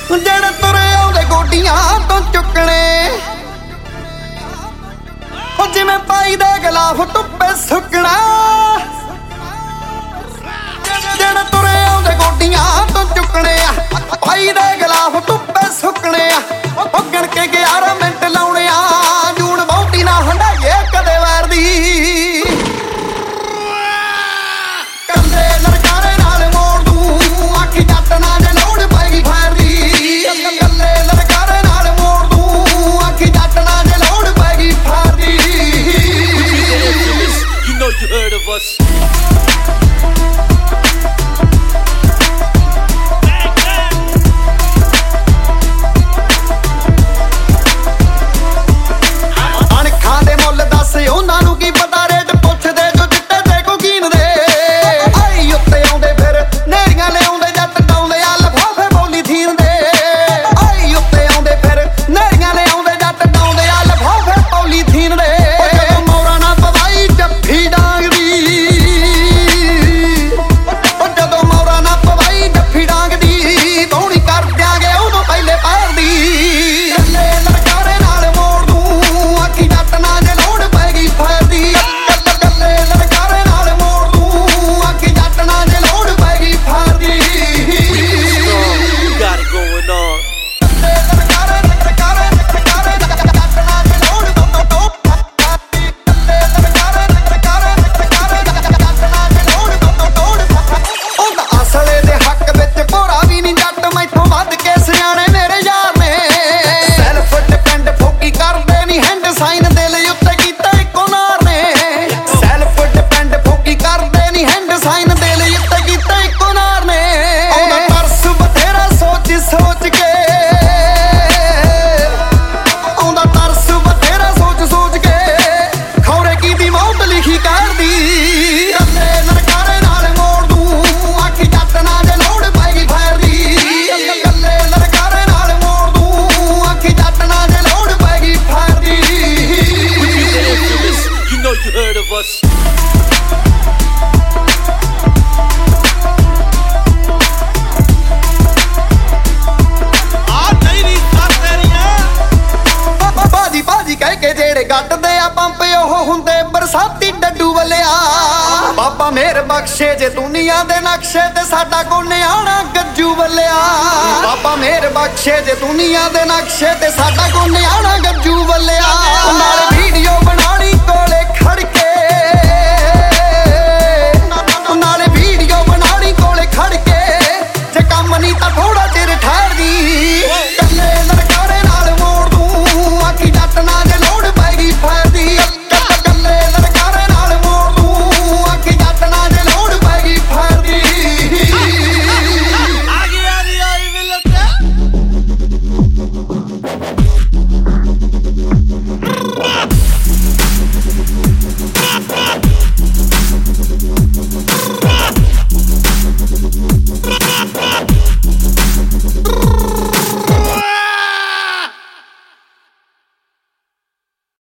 ਜਿਹੜੇ ਤੁਰੇ ਆਉਂਦੇ ਗੋਡੀਆਂ ਤੋਂ ਚੁੱਕਣੇ ਉਹ ਜਿਵੇਂ ਪਾਈ ਦੇ ਗਲਾਫ ਧੁੱਪੇ ਸੁੱਕਣਾ ਜਿਹੜੇ ਤੁਰੇ ਆਉਂਦੇ ਗੋਡੀਆਂ ਤੋਂ ਚੁੱਕਣੇ ਪਾਈ ਦੇ ਗਲਾਫ ਧੁੱਪੇ ਸੁੱਕਣੇ ਉਹ ਗਿਣ ਕੇ 11 ਮਿੰਟ ਲਾਉਣੇ ਜੂਣ ਬਹੁਤੀ ਨਾ ਹੰਡਾਈਏ ਕਦੇ ਵੈਰ ਦੀ ਕੰਦੇ ਲੜਕਾਰੇ ਨਾਲ ਮੋੜ ਦੂੰ ਅੱਖ ਜੱਟ ਨਾ ਜੇ ਲੋੜ ਪੈਗੀ ਫੈਰ ਦੀ ਕੱਲੇ ਲੜਕਾਰੇ ਨਾਲ ਮੋੜ ਦੂੰ ਅੱਖ ਜੱਟ ਨਾ ਜੇ ਲੋੜ ਪੈਗੀ ਫੈਰ ਦੀ You know you heard of us. ਅਣਖਾਂ ਦੇ ਮੁੱਲ ਦੱਸ ਉਹਨਾਂ ਨੂੰ ਕੀ ਪਤਾ ਰੇਟ ਪੁੱਛਦੇ ਜੋ ਚਿੱਟੇ ਤੇ ਕੋਕੀਨ ਦੇ ਆਈ ਉੱਤੇ ਆਉਂਦੇ ਫਿਰ ਨੇਰੀਆਂ ਲਿਆਉਂਦੇ ਜੱਟ ਡਾਉਂਦੇ ਆ ਲਫਾਫੇ ਬੋਲੀ ਥੀਨ ਦੇ ਆਈ ਉੱਤੇ ਆਉਂਦੇ ਫਿਰ ਨੇਰੀਆਂ ਲਿਆਉਂਦੇ ਜੱਟ ਡਾਉਂਦੇ ਆ ਲਫਾਫੇ ਬੋਲੀ ਥੀਨ ਦੇ ਜਦੋਂ ਮੋਰਾ ਨਾ ਪਵਾਈ ਜੱਫੀ ਡਾਂਗ ਦੀ ਜਦੋਂ ਮੋਰਾ ਨਾ ਪਵਾਈ ਜੱਫੀ ਡਾਂਗ ਦੀ ਬੌਣੀ ਕਰ ਦਿਆਂਗੇ ਉਦੋਂ ਪਹਿਲੇ ਪੈਰ ਦੀ ਕੱਲੇ ਲੜਕਾਰੇ ਨਾਲ ਮੋੜ ਦੂੰ ਅੱਖੀ ਜੱਟ ਨਾ ਜੇ ਲੋੜ ਪੈਗੀ ਫੈਰ ਦੀ ਕੱਲੇ ਲੜਕਾਰੇ ਨਾਲ ਮੋੜ ਦੂੰ ਅੱਖੀ ਜੱਟ ਨਾ ਜੇ ਲੋੜ ਪੈਗੀ ਫੈਰ ਦੀ You got it going on. ਅਸਲੇ ਦੇ ਹੱਕ ਵਿੱਚ ਭੋਰਾ ਵੀ ਨਹੀਂ ਜੱਟ ਮੈਥੋਂ ਵੱਧ ਕੇ ਸਿਆਣੇ ਮੇਰੇ ਯਾਰ ਨੇ ਸੈਲਫ ਡਿਪੈਂਡ ਫੋਕੀ ਕਰਦੇ ਨਹੀਂ ਹੈਂਡ ਸਾਈਨ ਦੇ ਲਈ ਉੱਤੇ ਕੀਤਾ ਇੱਕੋ ਨਾਰ ਨੇ ਸੈਲਫ ਡਿਪੈਂਡ ਫੋਕੀ ਕਰਦੇ ਨਹੀਂ ਹੈਂਡ ਸਾਈਨ ਦੇ ਲਈ ਉੱਤੇ ਕੀਤਾ ਇੱਕੋ ਨਾਰ ਨੇ ਉਹਦਾ ਤਰਸ ਬਥੇਰਾ ਸੋਚ ਸੋਚ ਕੇ ਉਹਦਾ ਤਰਸ ਬਥੇਰਾ ਸੋਚ ਸੋਚ ਕੇ ਖੌਰੇ ਕੀ ਦੀ ਮੌਤ ਲਿਖੀ ਕਰਦੀ ਕੱਲੇ ਲੜਕਾਰੇ ਨਾਲ ਮੋੜ ਦੂੰ ਅੱਖ ਜੱਟ ਨਾ ਜੇ ਲੋੜ ਪੈਗੀ ਫੈਰ ਦੀ ਕੱਲੇ ਲੜਕਾਰੇ ਨਾਲ ਮੋੜ ਦੂੰ ਅੱਖ ਜੱਟ ਨਾ ਜੇ ਲੋੜ ਪੈਗੀ ਫੈਰ ਦੀ You know you heard of us. ਬਾਜੀ ਬਾਜੀ ਕਹਿ ਕੇ ਜਿਹੜੇ ਗੱਡਦੇ ਆ ਪੰਪ ਉਹ ਹੁੰਦੇ ਬਰਸਾਤੀ ਡੱਡੂ ਵੱਲਿਆ ਬਾਬਾ ਮੇਰ ਬਖਸ਼ੇ ਜੇ ਦੁਨੀਆ ਦੇ ਨਕਸ਼ੇ ਤੇ ਸਾਡਾ ਕੋ ਨਿਆਣਾ ਗੱਜੂ ਵੱਲਿਆ ਬਾਬਾ ਮੇਰ ਬਖਸ਼ੇ ਜੇ ਦੁਨੀਆ ਦੇ ਨਕਸ਼ੇ ਤੇ ਸਾਡਾ ਕੋ ਨਿਆਣਾ ਗੱਜੂ ਵੱਲਿਆ ਨਾਲੇ